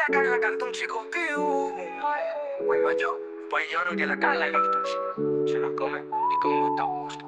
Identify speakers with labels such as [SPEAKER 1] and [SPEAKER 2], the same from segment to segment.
[SPEAKER 1] cara canta un chico vuelvo yo, pues lloro que la cala y se la come y con gusto.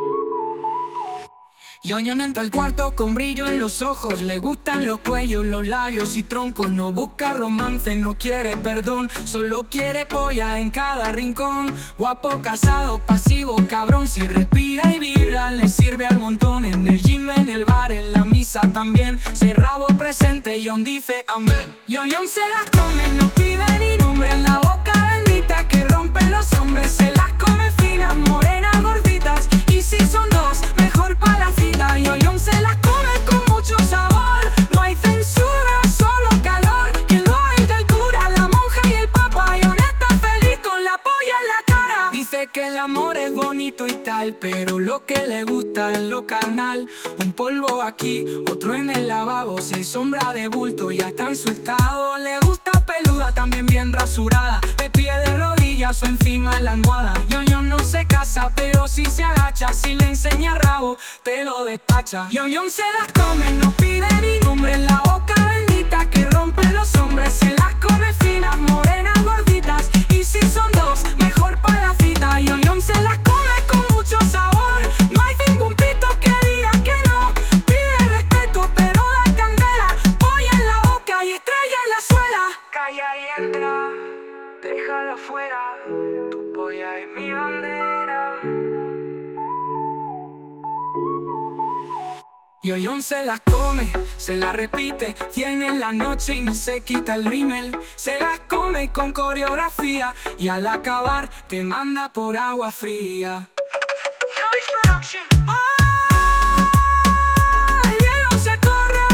[SPEAKER 1] Yoñón entra al cuarto con brillo en los ojos. Le gustan los cuellos, los labios y troncos. No busca romance, no quiere perdón. Solo quiere polla en cada rincón. Guapo, casado, pasivo, cabrón. Si respira y vibra, le sirve al montón. En el gym, en el bar, en la misa también. Se rabo presente, Yon dice amén. Yoñón se las come, no pide ni nombre. En la boca bendita que rompe los hombres. Se las come finas, morenas, gorditas. Y si son dos, mejor para la cita. Yoñón se las come con mucho sabor. No hay censura, solo calor. Quien lo hay de altura, la monja y el papa. Yon está feliz con la polla en la cara. Dice que el amor es bonito y tal, pero lo que le gusta es lo carnal. Un polvo aquí, otro en el lavabo. Si hay sombra de bulto, ya está en su estado. Le gusta peluda, también bien rasurada. De pie, de rodillas o encima de la almohada. Yoñón no se casa, pero si se agacha. Si le enseña rabo, te lo despacha. Yoñón se las come, no pide ni nombre. En la boca bendita que rompe los hombres. Se las come finas, morenas, gorditas. Y si son dos, mejor para la cita. Yoñón se las come con mucho sabor. No hay ningún pito que diga que no. Pide respeto, pero da candela. Polla en la boca y estrella en la suela. Calla y entra, déjala afuera. Tu polla es mi bandera. Yoñón se las come, se las repite, tiene en la noche y no se quita el rímel. Se las come con coreografía y al acabar te manda por agua fría. Yoñón se corre.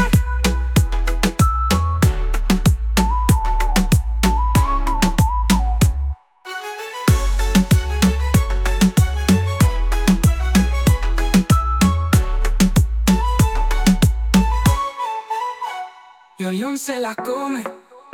[SPEAKER 1] Yoñón se las come.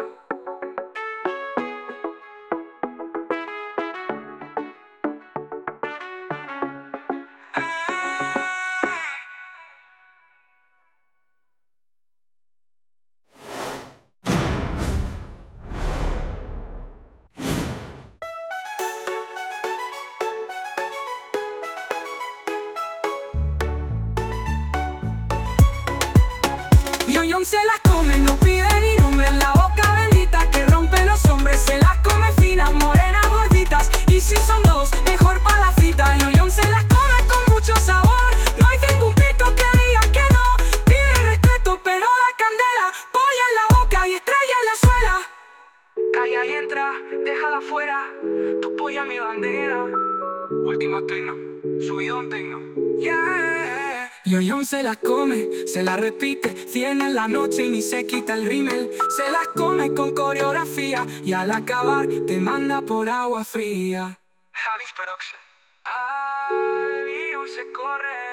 [SPEAKER 1] Yoñón se las come, no pide ni nombre. En la boca bendita que rompe los hombres. Se las come finas, morenas, gorditas. Y si son dos, mejor para la cita. Yoñón se las come con mucho sabor. No hay ningún pito que diga que no. Pide respeto, pero da candela. Polla en la boca y estrella en la suela. Calla y entra, déjala afuera. Tu polla mi bandera. Última tecno, subidón tecno. Yeah. Yoñón se las come, se las repite, tiene en la noche y ni se quita el rímel. Se las come con coreografía y al acabar te manda por agua fría. Javis Production. Ay, Yoñón se corre.